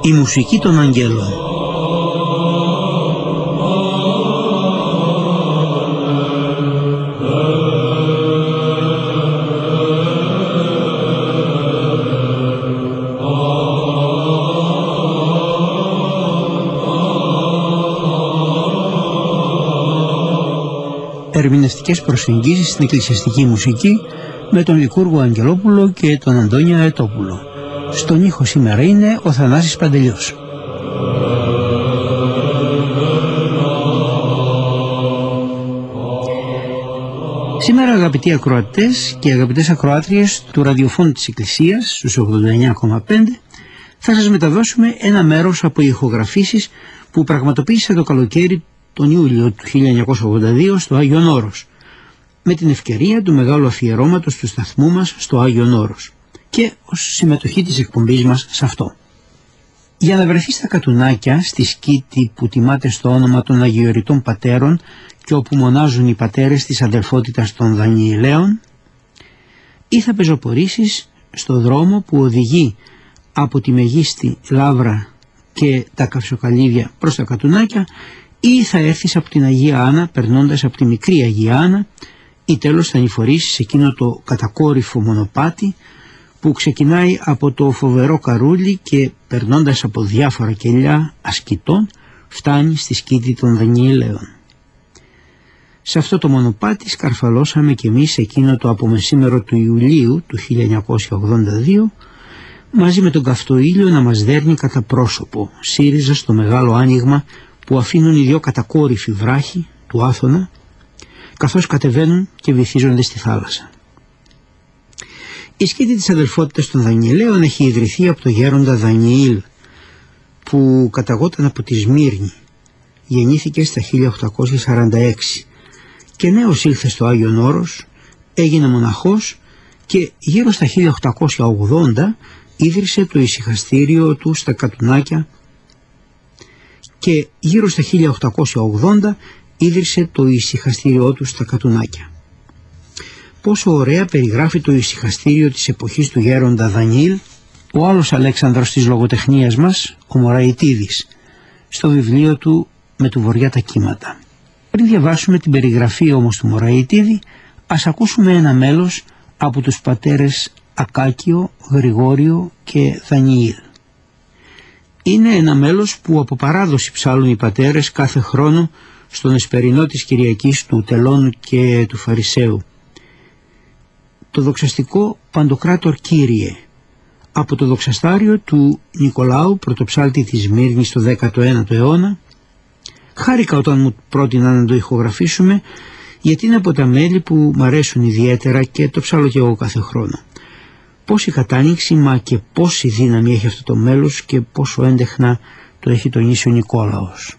η μουσική των αγγέλων. Ερμηνευτικές προσεγγίσεις στην εκκλησιαστική μουσική με τον Λικούργο Αγγελόπουλο και τον Αντώνιο Αετόπουλο. Στον ήχο σήμερα είναι ο Θανάσης Παντελιός. Σήμερα, αγαπητοί ακροατές και αγαπητές ακροάτριες του ραδιοφώνου της Εκκλησίας στους 89,5, θα σας μεταδώσουμε ένα μέρος από ηχογραφήσεις που πραγματοποίησε το καλοκαίρι τον Ιούλιο του 1982 στο Άγιον Όρος, με την ευκαιρία του μεγάλου αφιερώματος του σταθμού μας στο Άγιον Όρος και ως συμμετοχή της εκπομπής μας σε αυτό. Για να βρεθεί στα Κατουνάκια, στη σκήτη που τιμάται στο όνομα των Αγιοριτών Πατέρων και όπου μονάζουν οι πατέρες της αδελφότητας των Δανιηλαίων, ή θα πεζοπορήσεις στο δρόμο που οδηγεί από τη Μεγίστη Λαύρα και τα Καυσοκαλύβια προς τα Κατουνάκια, ή θα έρθεις από την Αγία Άννα περνώντας από τη μικρή Αγία Άννα, ή τέλος θα ανηφορήσεις εκείνο το κατακόρυφο μονοπάτι που ξεκινάει από το φοβερό Καρούλι και περνώντας από διάφορα κελιά ασκητών φτάνει στη σκήτη των Δανιηλαίων. Σε αυτό το μονοπάτι σκαρφαλώσαμε κι εμείς εκείνο το απομεσήμερο του Ιουλίου του 1982, μαζί με τον καυτό ήλιο να μας δέρνει κατά πρόσωπο, ΣΥΡΙΖΑ στο μεγάλο άνοιγμα που αφήνουν οι δύο κατακόρυφοι βράχοι του Άθωνα, καθώς κατεβαίνουν και βυθίζονται στη θάλασσα. Η σκήτη της αδελφότητας των Δανιηλαίων έχει ιδρυθεί από το γέροντα Δανιήλ, που καταγόταν από τη Σμύρνη. Γεννήθηκε στα 1846 και νέος ήλθε στο Άγιον Όρος, έγινε μοναχός και γύρω στα 1880 ίδρυσε το ησυχαστήριο του στα Κατουνάκια και γύρω στα 1880 ίδρυσε το ησυχαστήριό του στα Κατουνάκια. Πόσο ωραία περιγράφει το ησυχαστήριο της εποχής του γέροντα Δανιήλ ο άλλος Αλέξανδρος της λογοτεχνίας μας, ο Μωραητίδης, στο βιβλίο του «Με του Βοριά τα κύματα». Πριν διαβάσουμε την περιγραφή όμως του Μωραητίδη, ας ακούσουμε ένα μέλος από τους πατέρες Ακάκιο, Γρηγόριο και Δανιήλ. Είναι ένα μέλος που από παράδοση ψάλλουν οι πατέρες κάθε χρόνο στον εσπερινό της Κυριακής του Τελώνου και του Φαρισαίου. Το δοξαστικό Παντοκράτορ Κύριε, από το δοξαστάριο του Νικολάου, πρωτοψάλτη της Σμύρνης στο 19ο αιώνα. Χάρηκα όταν μου πρότειναν να το ηχογραφήσουμε, γιατί είναι από τα μέλη που μ' αρέσουν ιδιαίτερα και το ψάλω και εγώ κάθε χρόνο. Πόση κατάνοιξη, μα και πόση δύναμη έχει αυτό το μέλος και πόσο έντεχνα το έχει τονίσει ο Νικόλαος.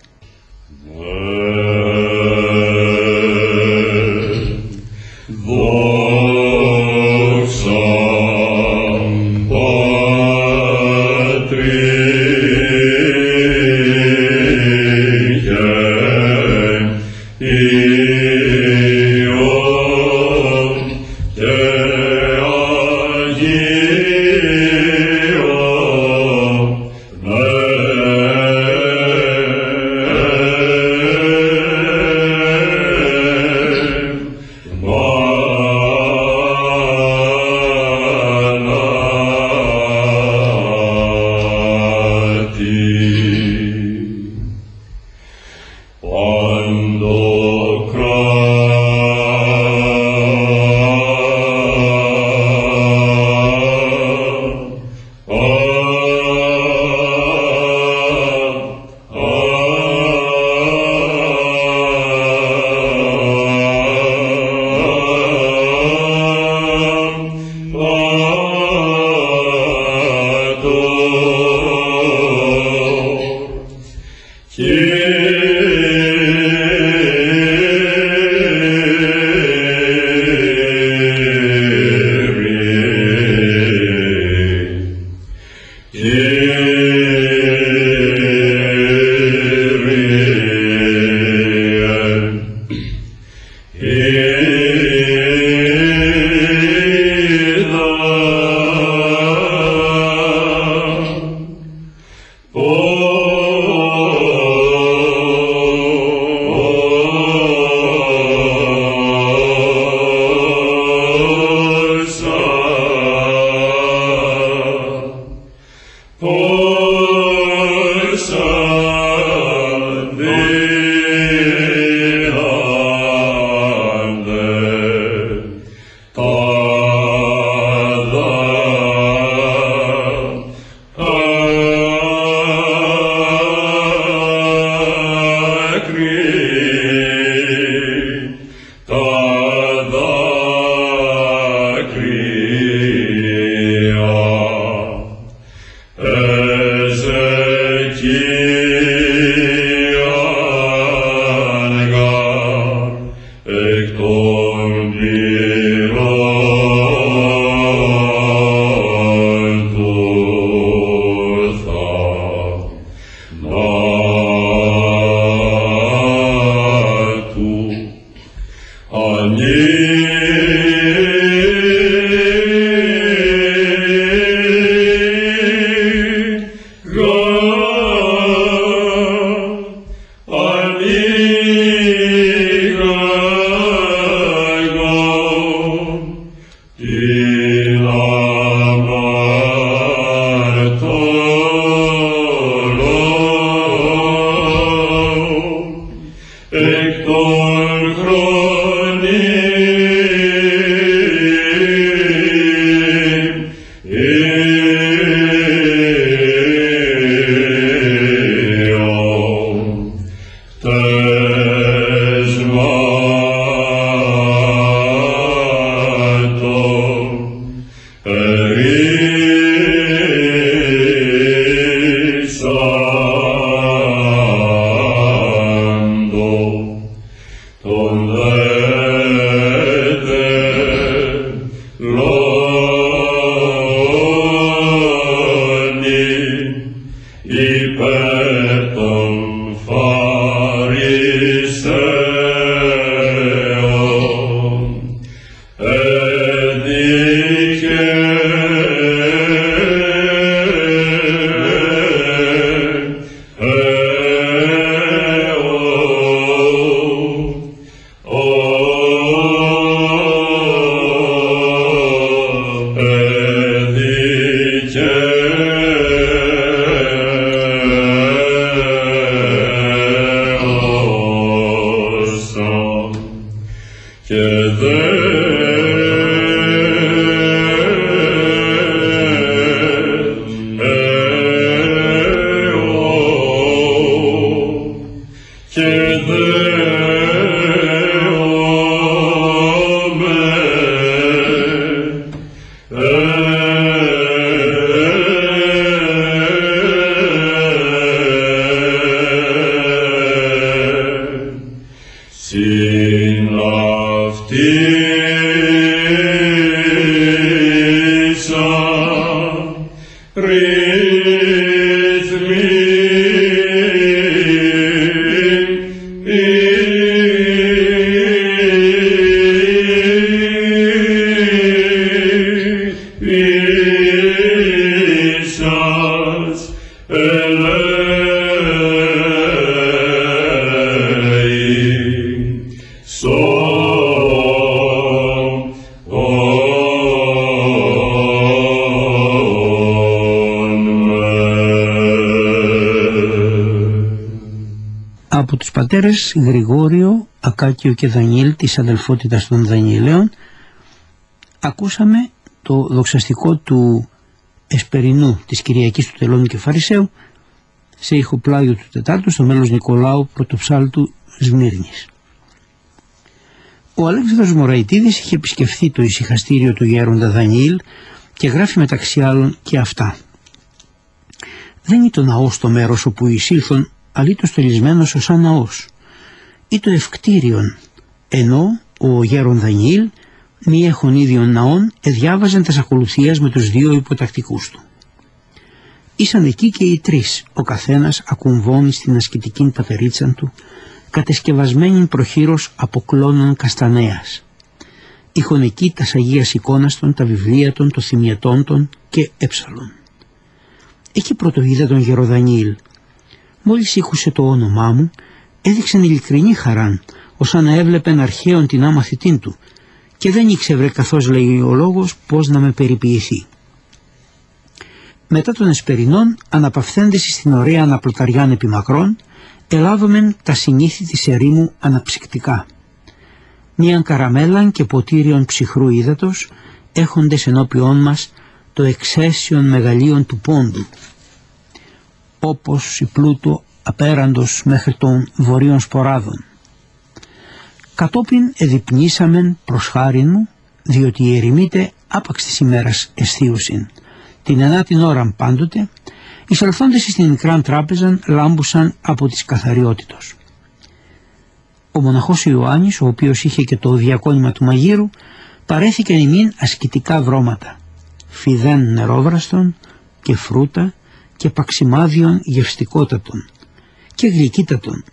Oh Από τους πατέρες Γρηγόριο, Ακάκιο και Δανιήλ της αδελφότητας των Δανιηλαίων ακούσαμε το δοξαστικό του Εσπερινού της Κυριακής του Τελώνου και Φαρισαίου σε ηχοπλάγιο του Τετάρτου στο μέλος Νικολάου πρωτοψάλτου Σμύρνης. Ο Αλέξανδρος Μωραητίδης είχε επισκεφθεί το ησυχαστήριο του γέροντα Δανιήλ και γράφει μεταξύ άλλων και αυτά. Δεν είναι το ναός το μέρος όπου εισήλθον, αλλή το στολισμένος ως σαν ναός, ή το ευκτήριον, ενώ ο γέρον Δανιήλ μη έχων ίδιον ναών εδιάβαζαν τας ακολουθίας με τους δύο υποτακτικούς του. Ήσαν εκεί και οι τρεις, ο καθένας ακουμβώνει στην ασκητικήν πατερίτσαν του, κατεσκευασμένην προχείρως από κλώνων καστανέας. Είχον εκεί τας Αγίας εικόνας των, τα βιβλία των, το θυμιετών των και έψαλον. Εκεί πρωτοείδα τον γεροδανιήλ. Μόλις ήκουσε το όνομά μου, έδειξαν ειλικρινή χαράν, ως να έβλεπεν αρχαίον την άμαθητήν του, και δεν ήξευρε, καθώς λέει ο λόγος, πώς να με περιποιηθεί. Μετά των Εσπερινών, αναπαυθέντες στην ωραία αναπλωταριάν επιμακρών, ελάβομεν τα συνήθη της ερήμου αναψυκτικά. Μίαν καραμέλαν και ποτήριον ψυχρού ύδατος, έχοντες ενώπιόν μας το εξαίσιον μεγαλείον του πόντου, όπως η πλούτο απέραντος μέχρι των βορείων σποράδων. Κατόπιν εδυπνήσαμεν προς χάριν μου, διότι οι ερημίτε άπαξ της ημέρας εστίουσιν. Την 9η ώραν πάντοτε, εισελθόντες στην μικράν τράπεζαν λάμπουσαν από της καθαριότητος. Ο μοναχός Ιωάννης, ο οποίος είχε και το διακόνημα του μαγείρου, παρέθηκε ημίν ασκητικά βρώματα, φιδέν νερόβραστον και φρούτα και παξιμάδιον γευστικότατον και γλυκύτατον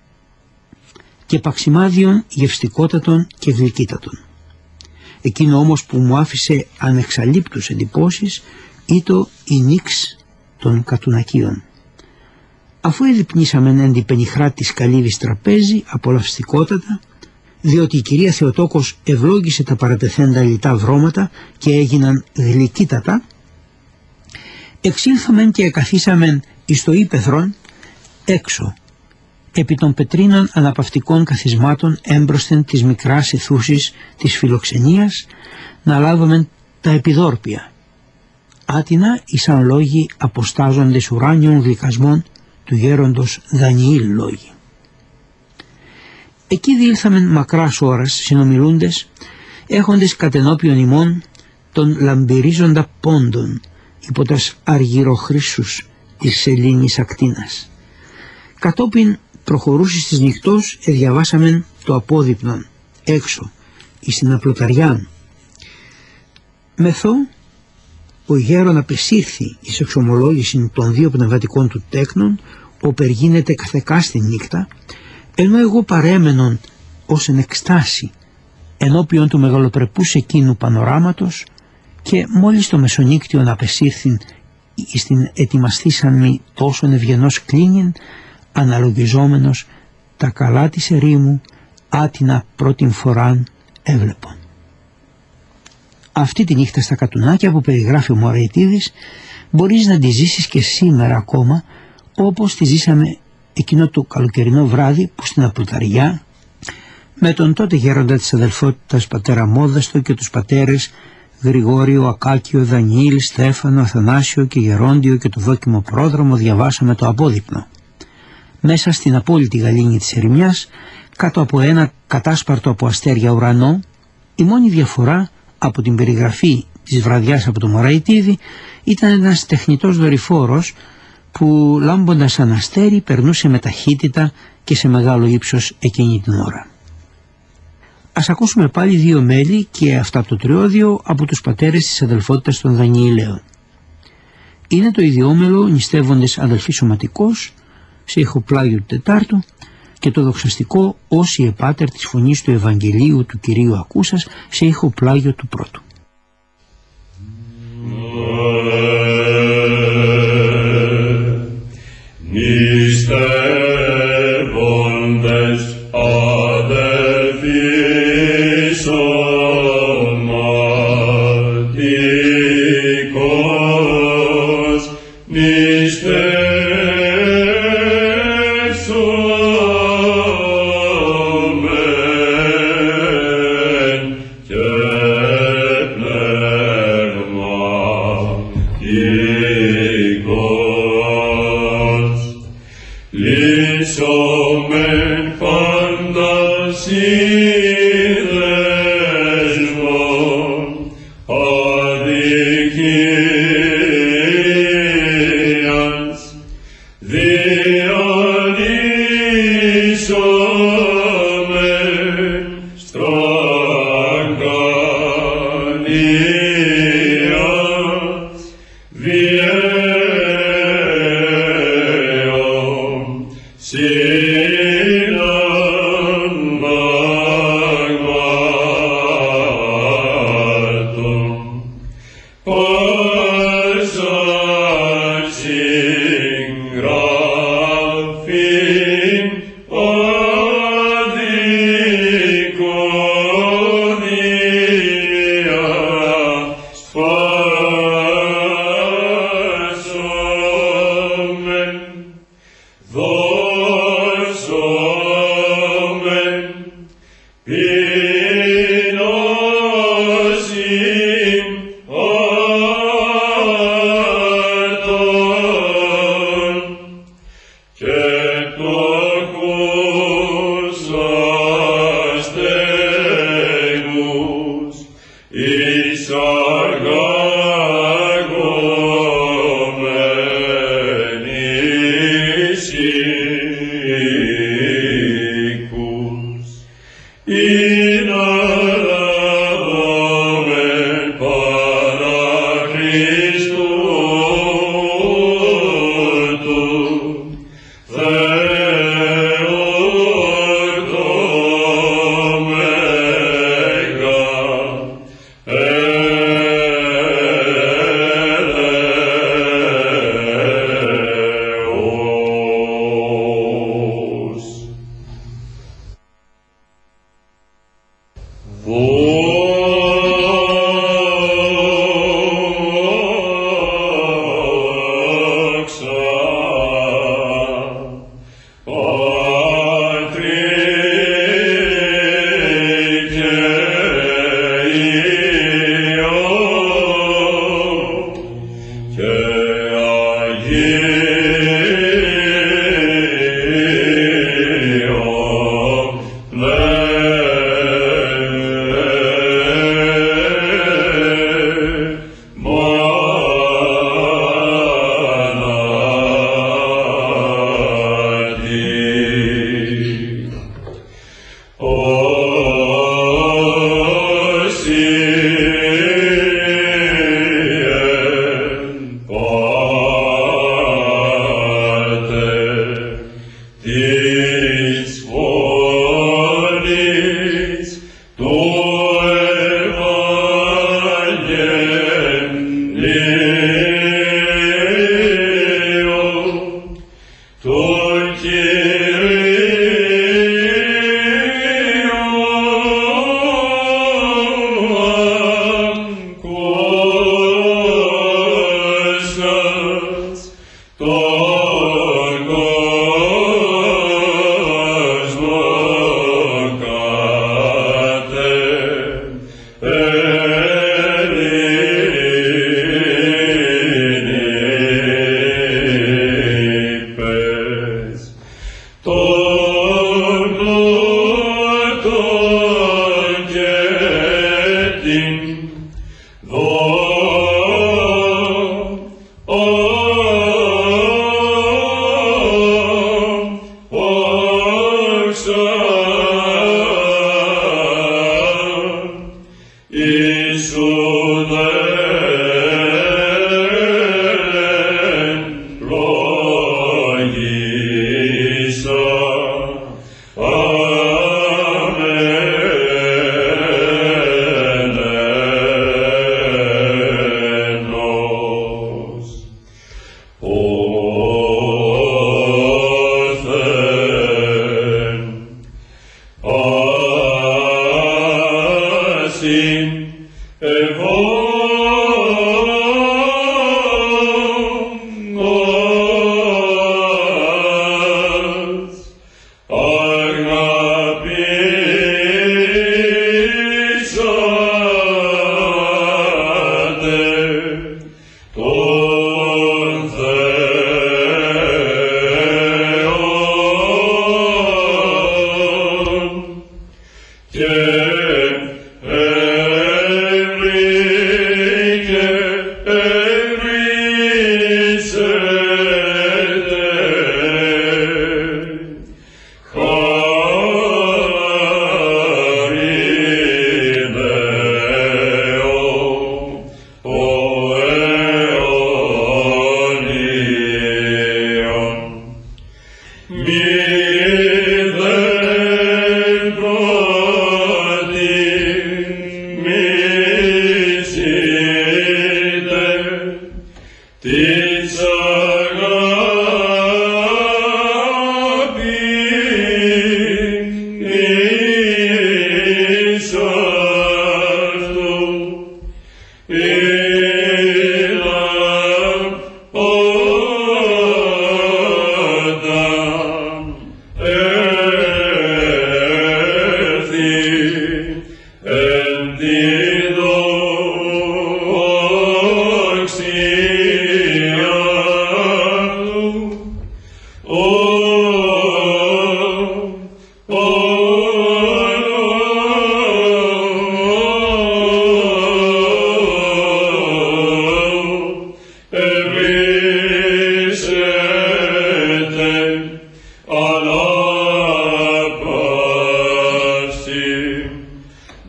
και γλυκύτατον. Εκείνο όμως που μου άφησε ανεξαλείπτους εντυπώσεις ήτο η νίξ των κατουνακίων. Αφού εδυπνήσαμεν εν τη πενιχρά της καλύβης τραπέζι απολαυστικότατα, διότι η κυρία Θεοτόκος ευλόγησε τα παρατεθέντα λιτά βρώματα και έγιναν γλυκύτατα, εξήλθαμεν και εκαθίσαμεν εις το ύπαιθρον έξω, επί των πετρίνων αναπαυτικών καθισμάτων έμπροσθεν της μικράς αιθούσης της φιλοξενίας, να λάβαμεν τα επιδόρπια. Άτινα ήσαν λόγοι αποστάζοντες ουράνιων γλυκασμών του γέροντος Δανιήλ λόγοι. Εκεί διήλθαμεν μακράς ώρας συνομιλούντες, έχοντες κατενόπιον ημών των λαμπυρίζοντα πόντων υπό τας αργυροχρήσους της σελήνης ακτίνας. Κατόπιν προχωρούσης της νυχτός εδιαβάσαμεν το απόδειπνον έξω εις την απλοταριάν. Μεθό ο γέρον απεσύρθη εις εξομολόγηση των δύο πνευματικών του τέκνων, οπεργίνεται καθεκάστη νύχτα, ενώ εγώ παρέμενον ως εν εκστάση ενώπιον του μεγαλοπρεπούς εκείνου πανοράματος, και μόλις το μεσονύκτιον απεσύρθην εις την ετοιμαστήσαν μη τόσον ευγενός κλίνην, αναλογιζόμενος τα καλά της ερήμου άτινα πρώτην φοράν έβλεπον. Αυτή τη νύχτα στα κατουνάκια που περιγράφει ο Μωραητίδης μπορείς να τη ζήσεις και σήμερα ακόμα, όπως τη ζήσαμε εκείνο το καλοκαιρινό βράδυ που στην Απλουταριά με τον τότε γέροντα της αδελφότητας πατέρα Μόδαστο και τους πατέρες Γρηγόριο, Ακάκιο, Δανιήλ, Στέφανο, Αθανάσιο και Γερόντιο και το δόκιμο πρόδρομο διαβάσαμε το απόδειπνο. Μέσα στην απόλυτη γαλήνη της ερημιάς, κάτω από ένα κατάσπαρτο από αστέρια ουρανό, η μόνη διαφορά από την περιγραφή της βραδιάς από το Μωραητίδη ήταν ένας τεχνητός δορυφόρος που λάμποντας σαν αστέρι περνούσε με ταχύτητα και σε μεγάλο ύψος εκείνη την ώρα. Ας ακούσουμε πάλι δύο μέλη και αυτά από το τριώδιο από τους πατέρες της αδελφότητας των Δανιηλαίων. Είναι το ιδιόμελο νηστεύοντες αδελφοί σωματικός σε ηχοπλάγιο του Τετάρτου και το δοξαστικό όσοι επάτερ της φωνής του Ευαγγελίου του Κυρίου ακούσας σε ηχοπλάγιο του πρώτου. Νηστεύοντες αδελφοί σωματικός, νηστεύσομεν και πνευματικός, λύσομεν φαντασία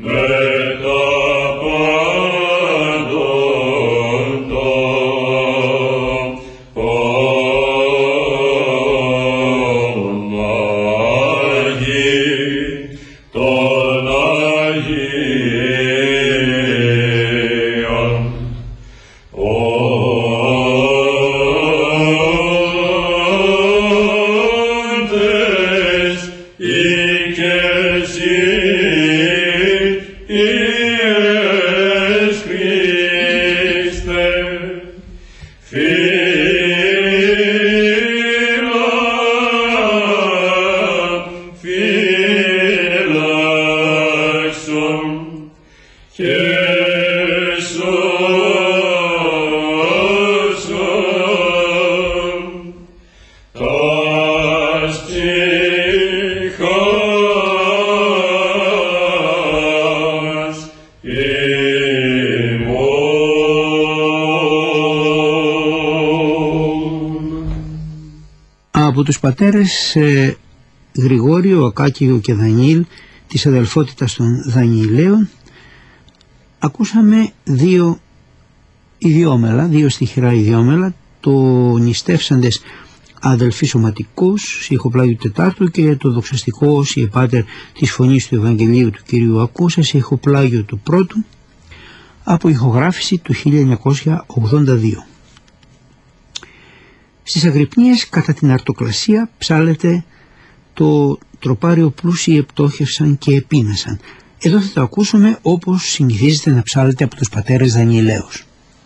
Από τους πατέρες Γρηγόριο, Ακάκιο και Δανιήλ της αδελφότητας των Δανιηλαίων ακούσαμε δύο ιδιόμελα, δύο στιχηρά ιδιόμελα, το νηστεύσαντες αδελφοί σωματικός, ηχοπλάγιο τετάρτου, και το δοξαστικό όσοι επάτερ της φωνής του Ευαγγελίου του Κυρίου ακούσα, σε ηχοπλάγιο του πρώτου, από ηχογράφηση του 1982. Στις Αγρυπνίες κατά την αρτοκλασία ψάλεται το τροπάριο πλούσιοι επτόχευσαν και επίνασαν. Εδώ θα το ακούσουμε όπως συνηθίζεται να ψάλεται από τους πατέρες Δανιηλαίους.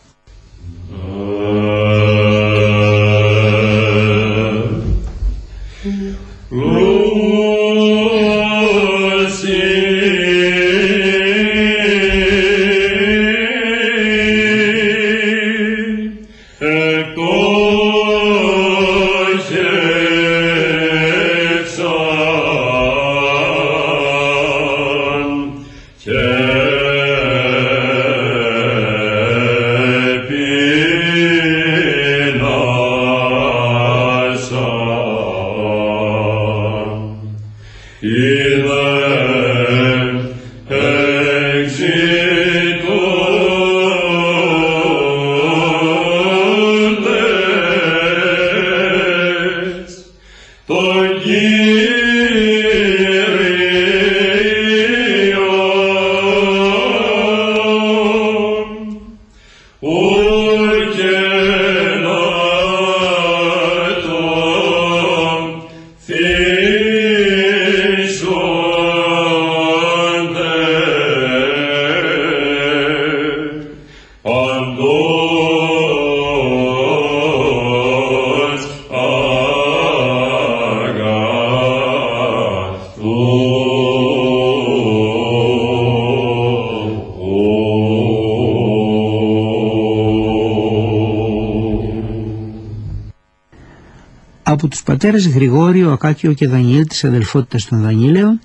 Από τους πατέρες Γρηγόριο, Ακάκιο και Δανιήλ της αδελφότητας των Δανιηλαίων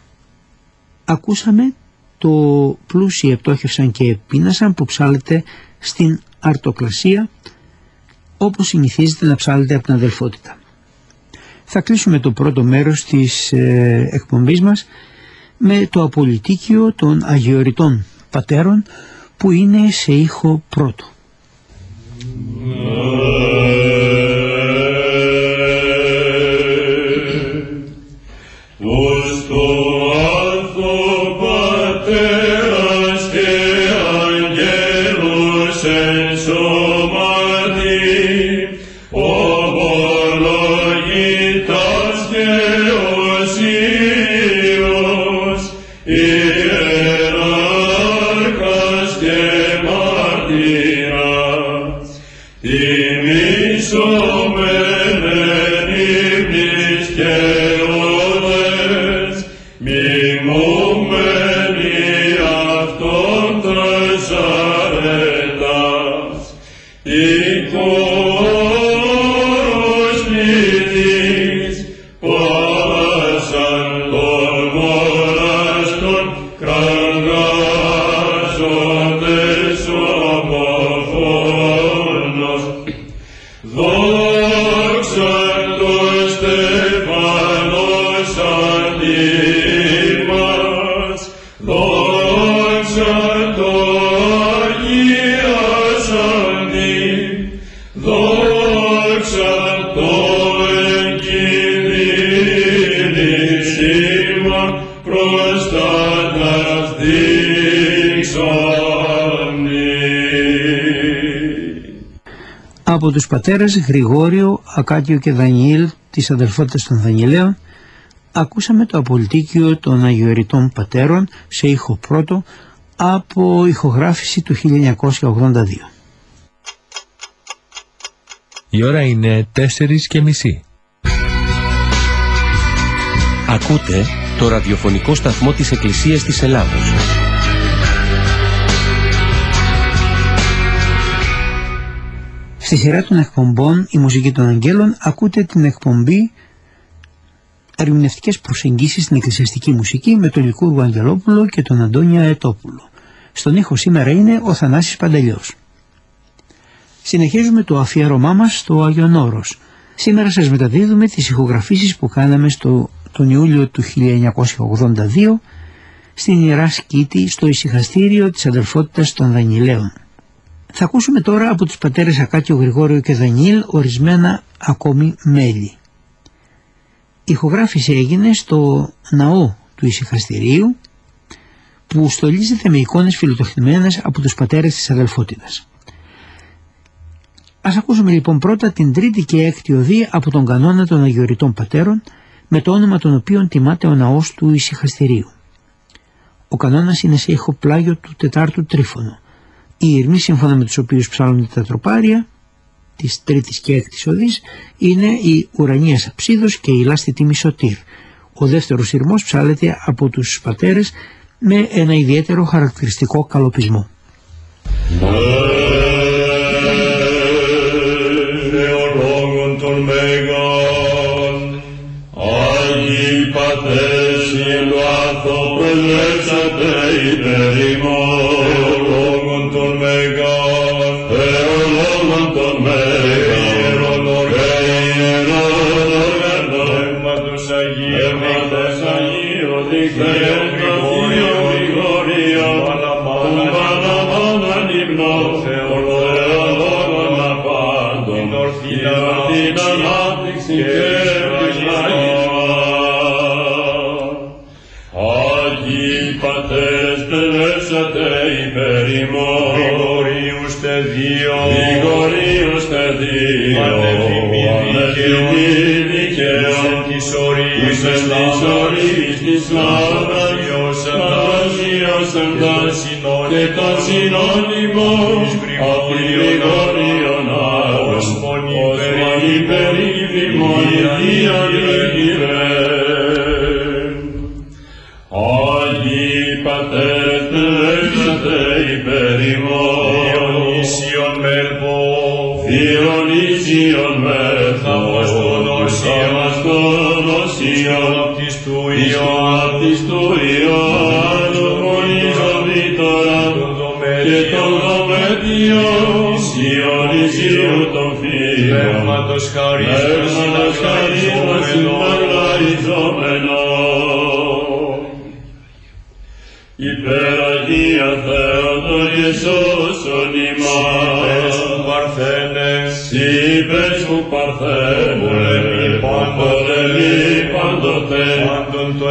ακούσαμε το πλούσιοι επτόχευσαν και επίνασαν που ψάλεται στην αρτοκλασία όπως συνηθίζεται να ψάλεται από την αδελφότητα. Θα κλείσουμε το πρώτο μέρος της εκπομπής μας με το απολυτίκιο των Αγιοριτών Πατέρων που είναι σε ήχο πρώτο. Lord από τους πατέρες Γρηγόριο, Ακάκιο και Δανιήλ της αδελφότητας των Δανιηλαίων ακούσαμε το απολυτίκιο των Αγιοριτών Πατέρων σε ήχο πρώτο από ηχογράφηση του 1982. Η ώρα είναι 4:30. Ακούτε το ραδιοφωνικό σταθμό της Εκκλησίας της Ελλάδος. Στη σειρά των εκπομπών «Η Μουσική των Αγγέλων» ακούτε την εκπομπή «Ερμηνευτικές προσεγγίσεις στην εκκλησιαστική μουσική» με τον Λικούργο Αγγελόπουλο και τον Αντώνιο Αετόπουλο. Στον ήχο σήμερα είναι ο Θανάσης Παντελιός. Συνεχίζουμε το αφιέρωμά μας στο Άγιον Όρος. Σήμερα σας μεταδίδουμε τις ηχογραφήσεις που κάναμε τον Ιούλιο του 1982 στην Ιερά Σκήτη στο ησυχαστήριο της αδελφότητας των Δανιηλαίων. Θα ακούσουμε τώρα από τους πατέρες Ακάκιο, Γρηγόριο και Δανιήλ ορισμένα ακόμη μέλη. Η ηχογράφηση έγινε στο ναό του ησυχαστηρίου που στολίζεται με εικόνες φιλοτεχνημένες από τους πατέρες της αδελφότητας. Ας ακούσουμε λοιπόν πρώτα την τρίτη και έκτη οδή από τον κανόνα των Αγιοριτών Πατέρων με το όνομα των οποίων τιμάται ο ναός του ησυχαστηρίου. Ο κανόνας είναι σε ήχο πλάγιο του τετάρτου τρίφωνο. Οι ηρμοί σύμφωνα με τους οποίους ψάλλονται τα τροπάρια της τρίτης και έκτης οδής είναι η Ουρανίας Αψίδος και η Λάστητη Μισωτήρ. Ο δεύτερος ηρμός ψάλλεται από τους πατέρες με ένα ιδιαίτερο χαρακτηριστικό καλοπισμό. Θεολόγων των Μέγαν, Άγιοι Πατέρες ηλουαθοπελεύσατε υπέρ ημών. Θεολόγων των Μέγαν, Θεολόγων των Μέγαν, Ιερολόγων Πνεύματος Αγίου, Θεό Γρηγόριο, Παναμάνα λιμνό, Θεολόγων απάντων, την ανάπτυξη και Άγιοι Πατέρες πελεύσατε υπέρ ημών. Γρηγορίουστε δύο, ανεφημί δικαίων της ορής της λάβρας, αγιώσαντας και τα συνώνυμων από Γρηγόριον ως μονή περίφημον διαγρεγγυρέν. Άγιοι Πατέρες πελεύσατε υπέρ ημών. Διονύσιον μέλπο, Αποστολοσίων απτής του Ιωάννου, Ιωβήτωρα και των δομέτιων Ιωνυσίου των φίλων, Πνεύματος χαρίσμας συμπαραϊζόμενον. Υπεραγία Θεότον Ιησούσον ημάς, είπες που παρθένε, πολεμεί πάντοτε, πάντων το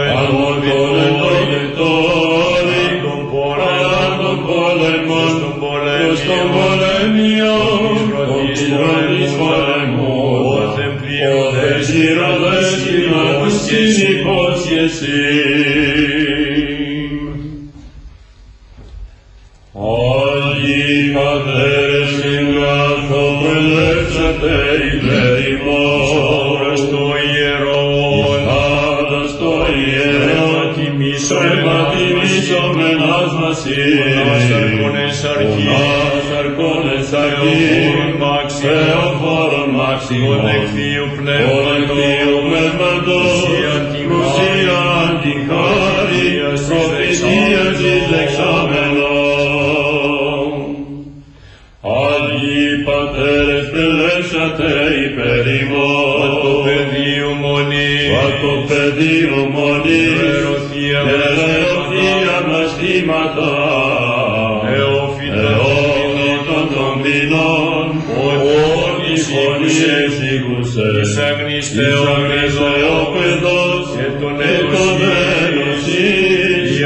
ενωγητόρι, παρά των πόλεμων, στον πολέμιο, της ρωτής πολεμού, ως ηρωδέσκηνος της υπόσχεσης. Άγιοι Πατέρες ηλουαθοπελεύσατε υπέρ ημών. Προς το ιερόν, άδας το ιερόν, τιμήσομεν ασμασίες, αρκώνες αρχής, Θεοφόρον μάξιμον, εκθείου πνεύματος, ουσία αντιχάρειας, προφητείας εις λεξάμενον. Άγιοι Πατέρες πελεύσατε υπέρ ημών. Βατ' το πεδίου μονής, ελερωθεία μαστήματα, εοφυτών των ποινών, ότι φωνή εξηγούσες, εις αγνής Θεόπεδος και τον ένωσης, η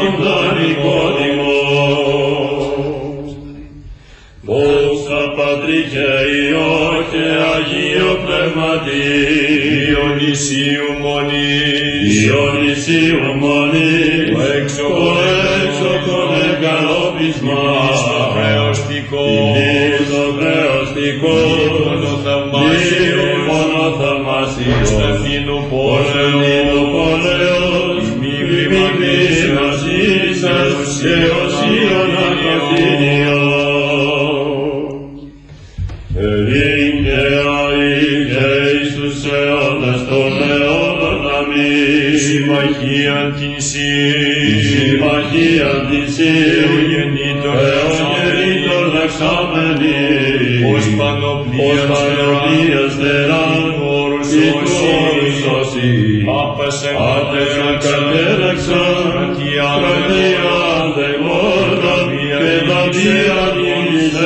ανάμοντα Νικόδημος. Δόξα Πατρί Πατρί και Υιό και Αγίο Πνεύματι, Διονυσίου μονής, Διονυσίου μονής, το έξοχον εγκαλόπισμα, το χρεωστικό, το χρεωστικό, μόνο θαυμάσιο, ως Αθήνου πόλεως, μη μαζί σας και οσίων ακροτήνιος. συμμαχίαν την Εωγενήτων λαξάμενη, ως πανοπλίας θεράν, όρους όσοι, άπασεν κατέραξαν, κρατίαν δεγόρδαν, και δαντίαν εις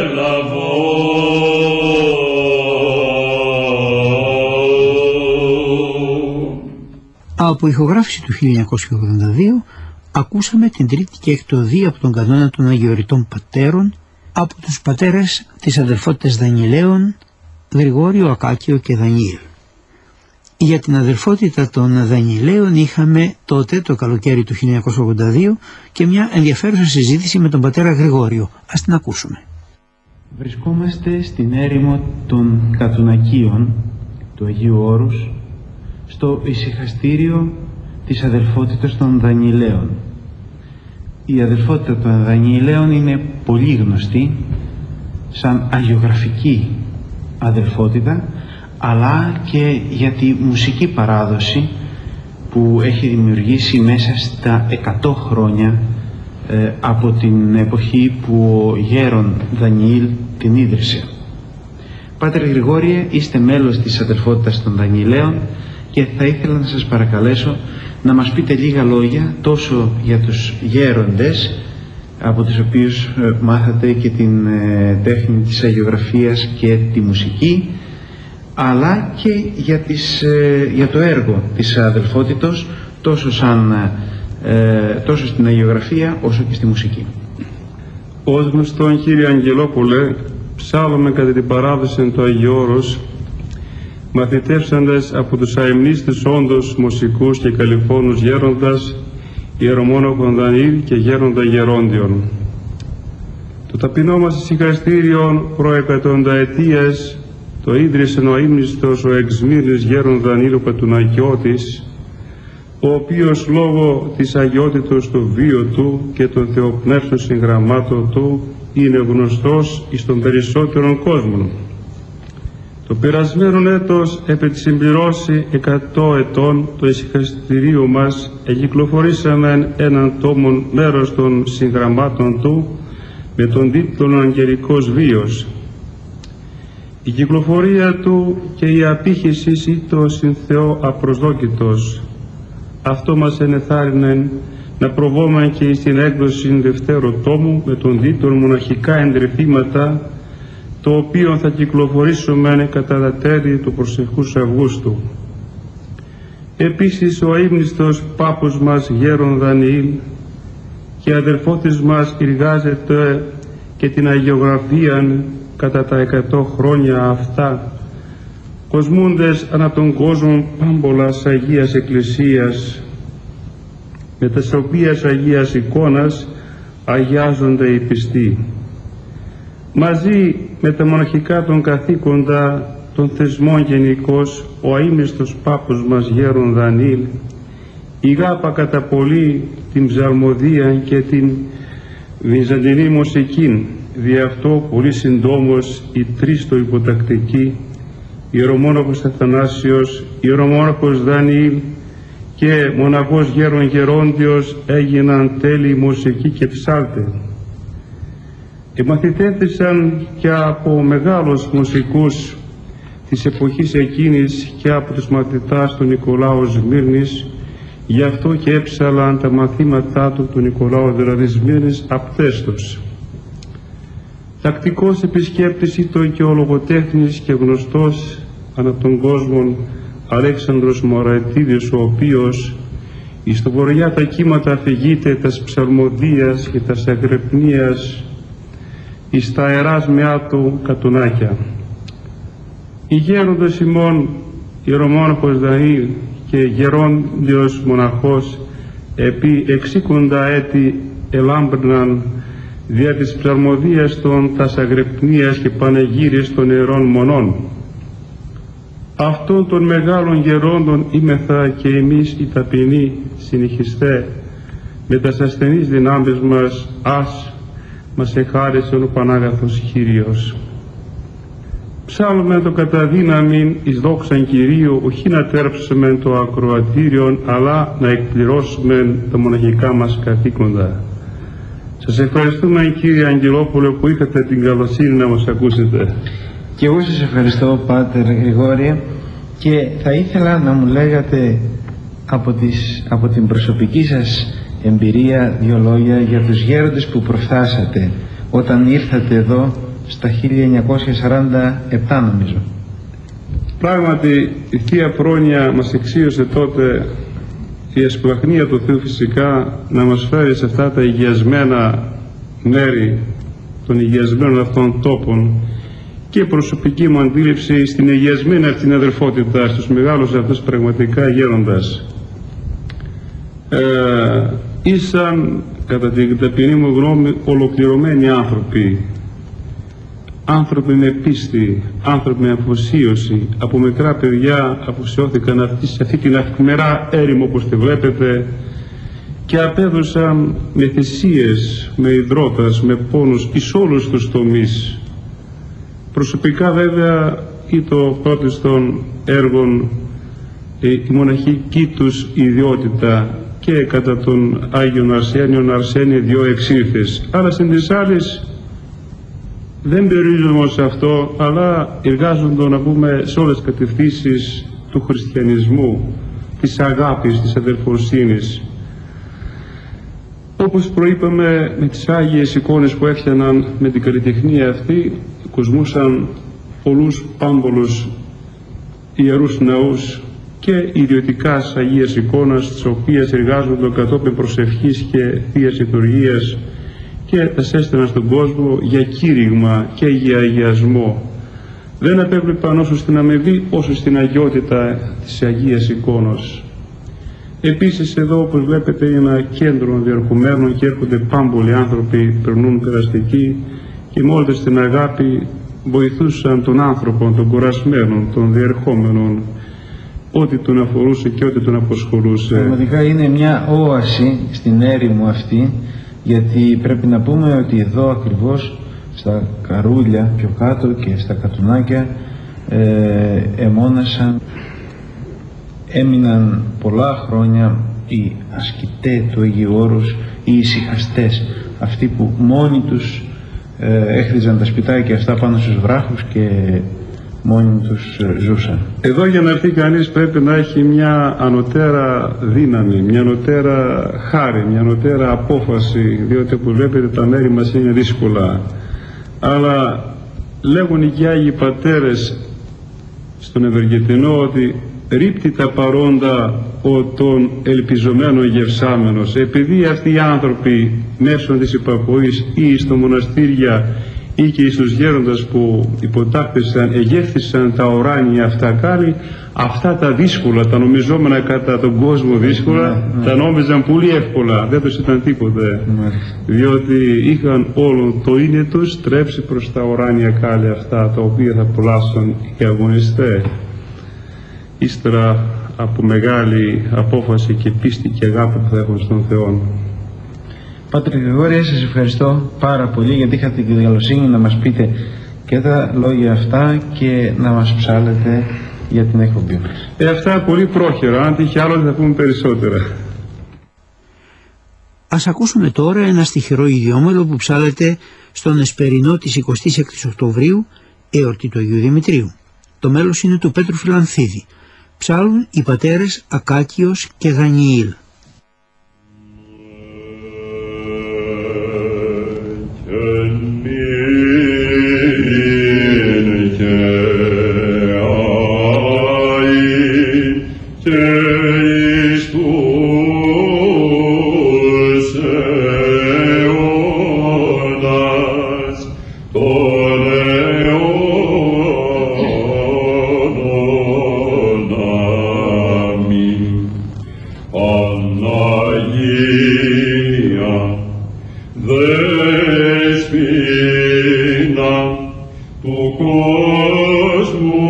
Από ηχογράφηση του 1982 ακούσαμε την τρίτη και εκτοδή από τον κανόνα των Αγιοριτών Πατέρων από τους πατέρες της αδερφότητας Δανιηλαίων Γρηγόριο, Ακάκιο και Δανιήλ. Για την αδερφότητα των Δανιηλαίων είχαμε τότε το καλοκαίρι του 1982 και μια ενδιαφέρουσα συζήτηση με τον πατέρα Γρηγόριο. Ας την ακούσουμε. Βρισκόμαστε στην έρημο των Κατουνακίων του Αγίου Όρους, στο ησυχαστήριο της αδελφότητας των Δανιηλαίων. Η αδελφότητα των Δανιηλαίων είναι πολύ γνωστή σαν αγιογραφική αδελφότητα, αλλά και για τη μουσική παράδοση που έχει δημιουργήσει μέσα στα 100 χρόνια από την εποχή που ο γέρον Δανιήλ την ίδρυσε. Πάτερ Γρηγόριε, είστε μέλος της αδελφότητας των Δανιηλαίων και θα ήθελα να σας παρακαλέσω να μας πείτε λίγα λόγια τόσο για τους γέροντες, από τους οποίους μάθατε και την τέχνη της αγιογραφίας και τη μουσική, αλλά και για το έργο της αδελφότητος τόσο στην αγιογραφία όσο και στη μουσική. Ως γνωστόν, κύριε Αγγελόπουλε, ψάλλουμε κατά την παράδοση του Αγίου Όρους, μαθητεύσαντες από τους αημνίστες όντως μουσικούς και καλυφώνους γέροντας, ιερομόναχον Δανιήλ και γέροντα Γερόντιον. Το ταπεινό μας ησυχαστήριον προεκατονταετίας το ίδρυσε ο αείμνηστος ο εξμύρνης γέρον Δανιήλ ο Κατουνακιώτης, ο οποίος λόγω της αγιότητος του βίου του και των θεοπνεύσεων συγγραμμάτων του είναι γνωστός εις των περισσότερων κόσμων. Το περασμένο έτος, επί τη συμπληρώση 100 ετών το ησυχαστηρίου μας, εκυκλοφορήσαμε έναν τόμον μέρος των συγγραμμάτων του με τον τίτλο «Αγγελικός βίος». Η κυκλοφορία του και η απήχηση ήταν συν Θεό απροσδόκητος. Αυτό μας ενεθάρρυνε να προβούμε και στην έκδοση δευτέρου τόμου με τον τίτλο «Μοναχικά εντρεφήματα», το οποίο θα κυκλοφορήσουμε κατά τα τέλη του προσεχούς Αυγούστου. Επίσης ο αείμνηστος πάπος μας γέρον Δανιήλ και αδερφότης μας εργάζεται και την αγιογραφία κατά τα 100 χρόνια αυτά, κοσμούντες ανά τον κόσμο πάμπολας Αγίας Εκκλησίας, με τας οποίας Αγίας εικόνας αγιάζονται οι πιστοί. Μαζί με τα μοναχικά των καθήκοντα των θεσμών γενικώς, ο αείμνηστος πάπος μας γέρον Δανιήλ ηγάπα κατά πολύ την ψαλμοδία και την βυζαντινή μουσική. Δι' αυτό πολύ συντόμως οι τρεις το υποτακτικοί, ιερομόναχος Αθανάσιος, ιερομόναχος Δανιήλ και μοναχός γέρον Γερόντιος έγιναν τέλειοι μουσικοί και ψάλτε. Εμαθητεύτησαν και από μεγάλους μουσικούς της εποχής εκείνης και από τους μαθητάς του Νικολάου Σμύρνης, γι' αυτό και έψαλαν τα μαθήματά του Νικολάου δηλαδή Σμύρνης απτές τους. Τακτικός επισκέπτης ήταν και ο λογοτέχνης και γνωστός ανά τον κόσμο Αλέξανδρος Μωραετίδης, ο οποίος εις το βορειά τα κύματα αφηγείται τας ψαλμοδίας και τας αγρεπνίας εις τα εράσμια του κατουνάκια. Οι γέροντες ημών, ιερομόναχος Δανίλ και γερόντιος μοναχός, επί 60 έτη ελάμπρναν δια της ψαλμοδίας των τασαγρυπνίας και πανεγύρης των ιερών μονών. Αυτών των μεγάλων γερόντων είμεθα και εμείς οι ταπεινοί συνεχιστέ, με τας ασθενείς δυνάμεις μας μας εχάρισεν ο Πανάγαθος Κύριος. Ψάλουμε το καταδύναμιν εις δόξαν Κυρίου, όχι να τέρψουμε το ακροατήριον, αλλά να εκπληρώσουμε τα μοναχικά μας καθήκοντα. Σας ευχαριστούμε, κύριε Αγγελόπουλο, που είχατε την καλοσύνη να μας ακούσετε. Και εγώ σας ευχαριστώ, Πάτερ Γρηγόρη, και θα ήθελα να μου λέγατε από την προσωπική σας εμπειρία δύο λόγια για τους γέροντες που προφθάσατε όταν ήρθατε εδώ στα 1947, νομίζω. Πράγματι η Θεία Πρόνοια μας εξίωσε τότε, η εσπλαχνία του Θεού φυσικά, να μας φέρει σε αυτά τα υγιασμένα μέρη των υγιασμένων αυτών τόπων, και η προσωπική μου αντίληψη στην υγιασμένη αυτήν αδερφότητα στους μεγάλους αυτούς πραγματικά γέροντας. Ήσαν κατά την ταπεινή μου γνώμη ολοκληρωμένοι άνθρωποι με πίστη, άνθρωποι με αφοσίωση. Από μικρά παιδιά αφοσιώθηκαν σε αυτή την αυμερά έρημο, όπως τη βλέπετε, και απέδωσαν με θυσίες, με υδρότας, με πόνους εις όλους τους τομείς. Προσωπικά βέβαια ή το πρώτο των έργων η μοναχική τους ιδιότητα, και κατά τον Άγιον Αρσένιο δυο εξήλθες. Αλλά στην της άλλης δεν περιορίζομαι σε αυτό, αλλά εργάζονται, να πούμε, σε όλες τις κατευθύνσεις του χριστιανισμού, της αγάπης, της αδελφοσύνης. Όπως προείπαμε, με τις Άγιες εικόνες που έφτιαναν με την καλλιτεχνία αυτή, κοσμούσαν πολλούς πάμπολους ιερούς ναούς και ιδιωτικά Αγίας εικόνας, τις οποίες εργάζονται κατόπιν προσευχής και θείας λειτουργίας, και τα έστελναν στον κόσμο για κήρυγμα και για αγιασμό. Δεν απέβλεπαν όσο στην αμοιβή όσο στην αγιότητα της Αγίας εικόνος. Επίσης εδώ, όπως βλέπετε, είναι ένα κέντρο διερχομένων και έρχονται πάμπολοι άνθρωποι, περνούν περαστικοί και με όλη την αγάπη βοηθούσαν τον άνθρωπο, τον κουρασμένο, τον διερχόμενον, ό,τι τον αφορούσε και ό,τι τον αποσχολούσε. Πραγματικά είναι μια όαση στην έρημο αυτή, γιατί πρέπει να πούμε ότι εδώ ακριβώς στα Καρούλια πιο κάτω και στα Κατουνάκια εμόνασαν, έμειναν πολλά χρόνια οι ασκητές του Αγίου Όρους, οι ησυχαστές, αυτοί που μόνοι τους έχριζαν τα σπιτάκια αυτά πάνω στους βράχους και μόνοι τους ζούσαν. Εδώ για να έρθει κανείς πρέπει να έχει μια ανωτέρα δύναμη, μια ανωτέρα χάρη, μια ανωτέρα απόφαση, διότι όπως βλέπετε τα μέρη μας είναι δύσκολα. Αλλά λέγουν οι Άγιοι Πατέρες στον Ευεργετινό ότι ρίπτει τα παρόντα ο των ελπιζομένων γευσάμενος. Επειδή αυτοί οι άνθρωποι μέσω της υπακοής ή στο μοναστήρια ή και στους γέροντας που υποτάχθησαν, εγέρθησαν τα ουράνια αυτά κάλλη, αυτά τα δύσκολα, τα νομιζόμενα κατά τον κόσμο δύσκολα, τα νόμιζαν πολύ εύκολα, δεν τους ήταν τίποτε, διότι είχαν όλο το είναι τους στρέψει προς τα ουράνια κάλλη αυτά, τα οποία θα απολαύσουν οι αγωνιστές ύστερα από μεγάλη απόφαση και πίστη και αγάπη που θα έχουν στον Θεό. Πάτερ Γρηγόρη, σας ευχαριστώ πάρα πολύ, γιατί είχατε την καλοσύνη να μας πείτε και τα λόγια αυτά και να μας ψάλετε για την εκπομπή μας. Αυτά πολύ πρόχειρα, αν τύχει άλλο θα πούμε περισσότερα. Ας ακούσουμε τώρα ένα στιχερό ιδιόμελο που ψάλεται στον Εσπερινό της 26ης Οκτωβρίου, εορτή του Αγίου Δημητρίου. Το μέλος είναι του Πέτρου Φιλανθίδη. Ψάλουν οι πατέρες Ακάκιος και Γανιήλ. δεσπίνα του κόσμου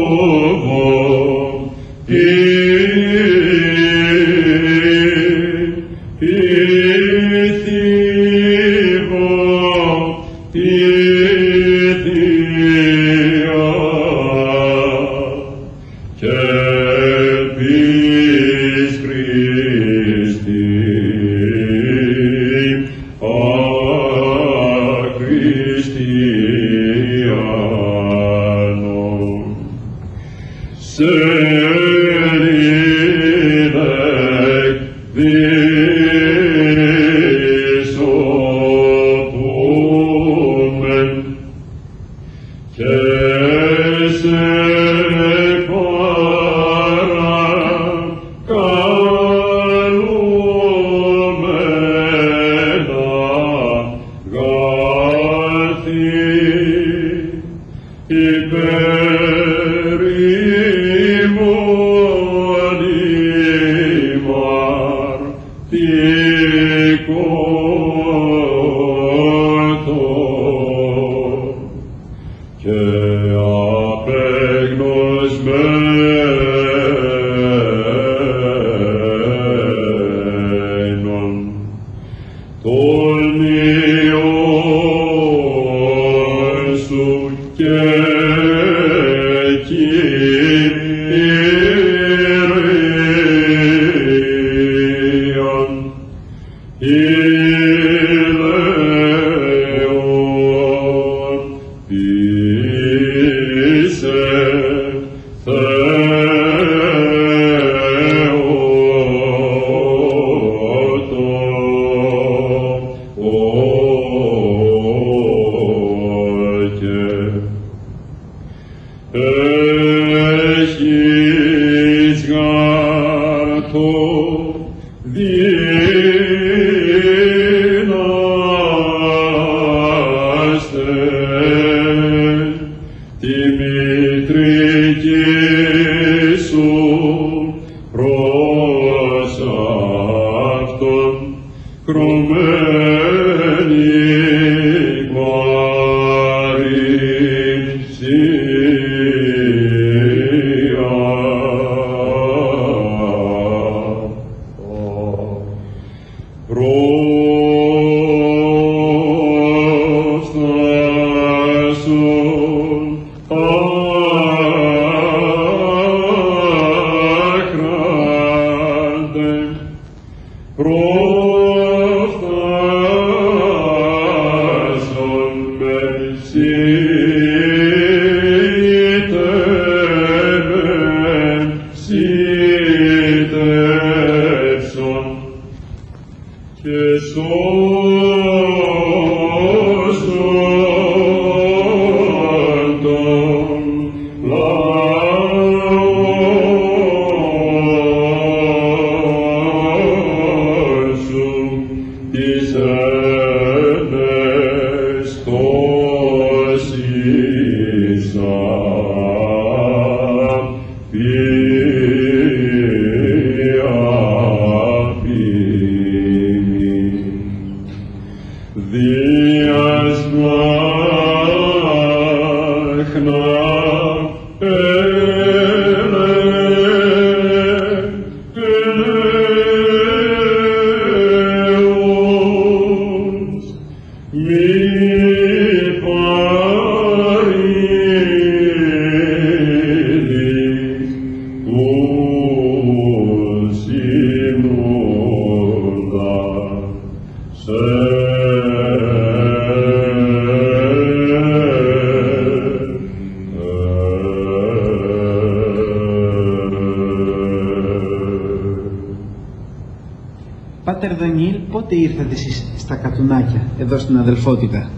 Πάτερ Δανιήλ, πότε ήρθατε εσείς στα Κατουνάκια, εδώ στην αδελφότητα?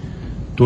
Το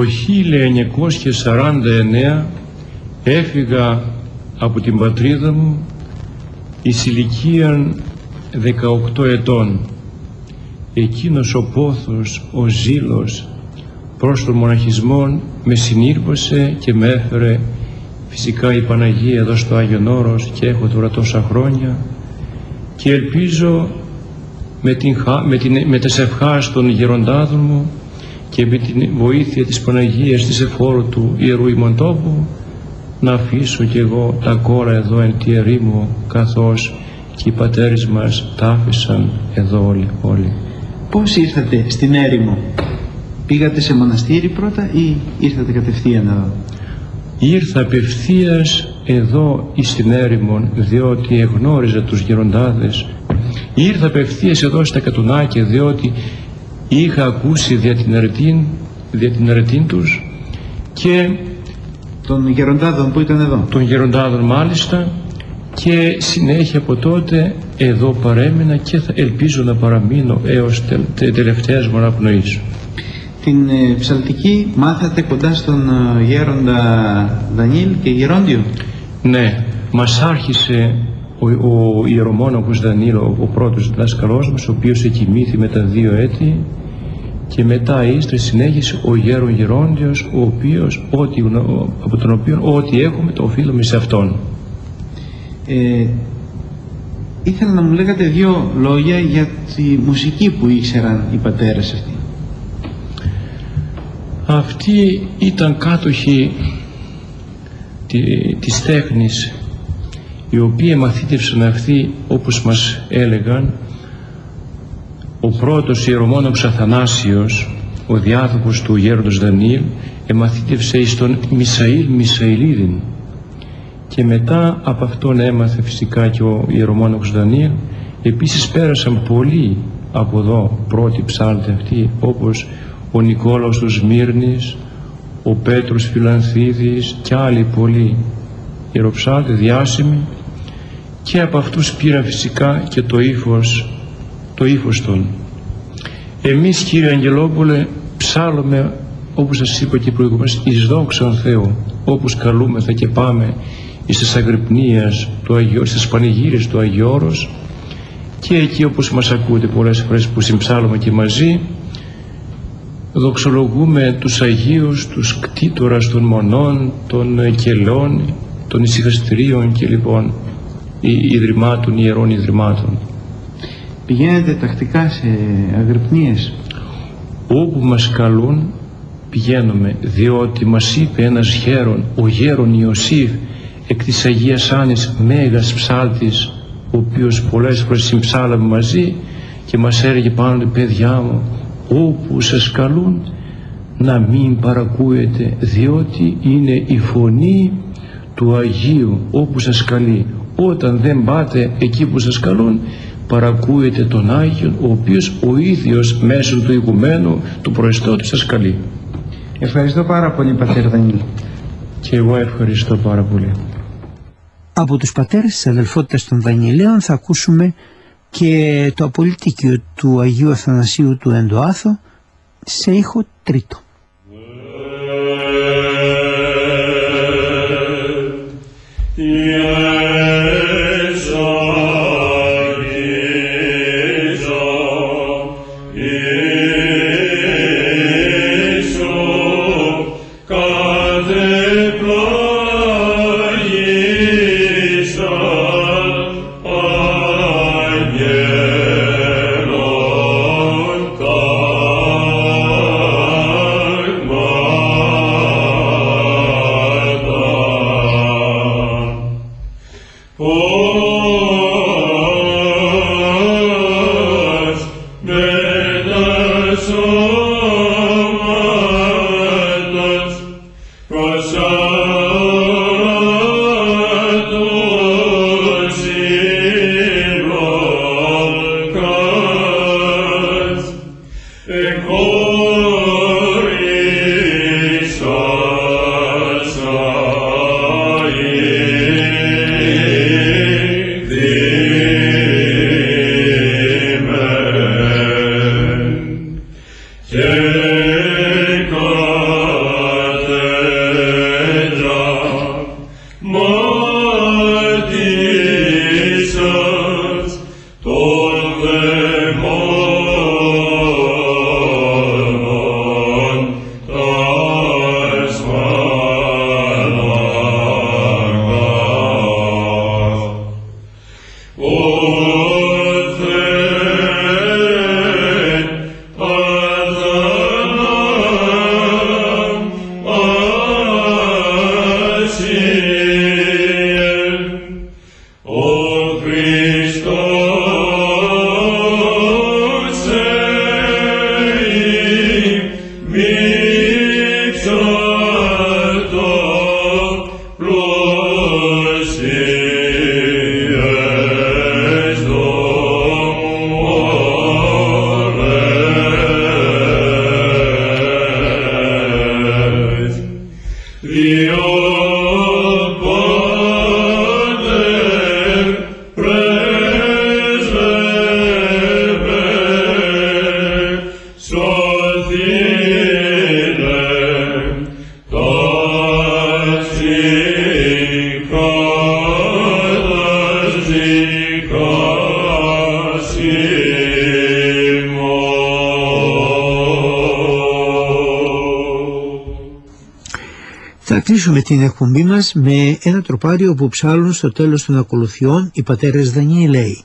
1949 έφυγα από την πατρίδα μου εις ηλικίαν 18 ετών. Εκείνος ο πόθος, ο ζήλος προς τον μοναχισμό με συνήρπωσε και με έφερε φυσικά η Παναγία εδώ στο Άγιον Όρος, και έχω τώρα τόσα χρόνια, και ελπίζω με τις ευχάσεις των γεροντάδων μου και με την βοήθεια της Παναγίας της εφόρου του Ιερού Ημαντόπου να αφήσω κι εγώ τα κόρα εδώ εν τη ερήμο, καθώς και οι πατέρες μας τα άφησαν εδώ όλοι. Πώς ήρθατε στην έρημο? Πήγατε σε μοναστήρι πρώτα ή ήρθατε κατευθείαν εδώ? Ήρθα απευθείας εδώ στην έρημο, διότι εγνώριζα τους γεροντάδες. Ήρθα απευθείας εδώ στα Κατουνάκια, διότι είχα ακούσει δια την αρετήν τους και των γεροντάδων που ήταν εδώ. Των γεροντάδων μάλιστα, και συνέχεια από τότε εδώ παρέμεινα και θα ελπίζω να παραμείνω έως τελευταίας μου αναπνοής. Την ψαλτική μάθατε κοντά στον γέροντα Δανίλ και Γερόντιο? Ναι, μας άρχισε ο ιερομόναχος Δανίλ, ο πρώτος δάσκαλός μας, ο οποίος εκοιμήθη με τα 2 έτη, και μετά ύστερα συνέχισε ο γέρον Γερόντιος, ο οποίος, από τον οποίο ό,τι έχουμε το οφείλουμε σε αυτόν. Ήθελα να μου λέγατε 2 λόγια για τη μουσική που ήξεραν οι πατέρες αυτοί. Αυτοί ήταν κάτοχοι της τέχνης, οι οποίοι μαθήτευσαν αυτοί, όπως μας έλεγαν, ο πρώτος ιερομόναχος Αθανάσιος, ο διάδοχος του γέροντος Δανίλ, εμαθήτευσε εις τον Μισαήλ Μισαηλίδην, και μετά από αυτόν έμαθε φυσικά και ο ιερομόναχος Δανίλ. Επίσης πέρασαν πολλοί από εδώ πρώτοι ψάλτες αυτοί, όπως ο Νικόλαος του Σμύρνης, ο Πέτρος Φιλανθίδης και άλλοι πολλοί ιεροψάλτες διάσημοι, και από αυτούς πήραν φυσικά και το ύφος των. Εμείς, κύριε Αγγελόπουλε, ψάλλουμε, όπως σας είπα και προηγουμένως, εις δόξαν Θεού, όπως καλούμεθα και πάμε στις αγρυπνίες του Αγίου, στις πανηγύρες του Αγίου Όρος, και εκεί όπως μας ακούτε πολλές φορές που συμψάλλουμε και μαζί, δοξολογούμε τους Αγίους, τους κτήτορας των μονών, των κελών, των ησυχαστηρίων και λοιπόν ιδρυμάτων, ιερών ιδρυμάτων. Πηγαίνετε τακτικά σε αγρυπνίες? Όπου μας καλούν πηγαίνουμε, διότι μας είπε ένας γέρον, ο γέρον Ιωσήφ εκ της Αγίας Άννης, μέγας ψάλτης, ο οποίος πολλές φορές συμψάλαμε μαζί, και μας έλεγε πάνω, παιδιά μου, όπου σας καλούν να μην παρακούετε, διότι είναι η φωνή του Αγίου όπου σας καλεί. Όταν δεν πάτε εκεί που σας καλούν, παρακούετε τον Άγιον, ο οποίος ο ίδιος μέσω του ηγουμένου, του προεστώτου, σας καλεί. Ευχαριστώ πάρα πολύ, πατέρ Δανίλ. Και εγώ ευχαριστώ πάρα πολύ. Από τους πατέρες της αδελφότητας των Δανιηλαίων θα ακούσουμε και το απολυτίκιο του Αγίου Αθανασίου του Ενδοάθο σε ήχο τρίτο. κλείσουμε την εκπομπή μας με ένα τροπάριο που ψάλλουν στο τέλος των ακολουθιών οι πατέρες Δανιηλαίοι.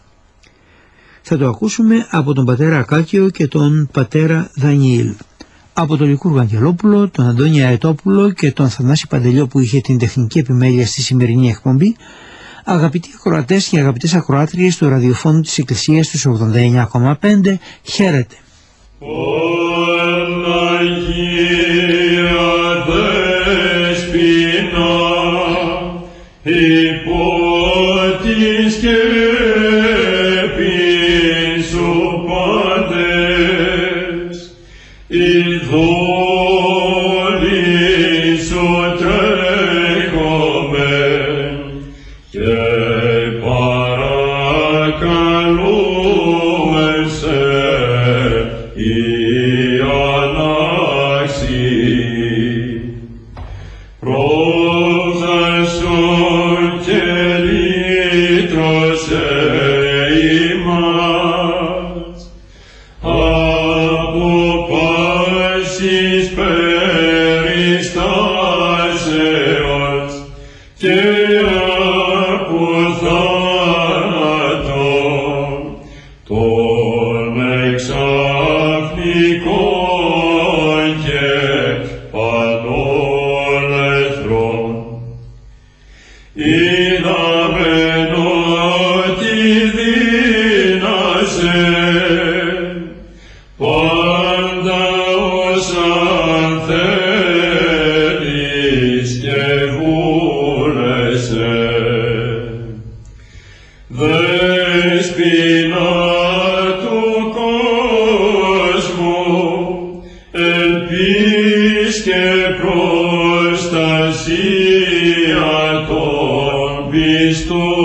Θα το ακούσουμε από τον πατέρα Ακάκιο και τον πατέρα Δανιήλ. Από τον Λικούργο Αγγελόπουλο, τον Αντώνη Αετόπουλο και τον Θανάση Παντελιό που είχε την τεχνική επιμέλεια στη σημερινή εκπομπή, αγαπητοί ακροατές και αγαπητές ακροάτριες του ραδιοφώνου της Εκκλησίας του 89,5, χαίρετε. Προστασία των πιστών.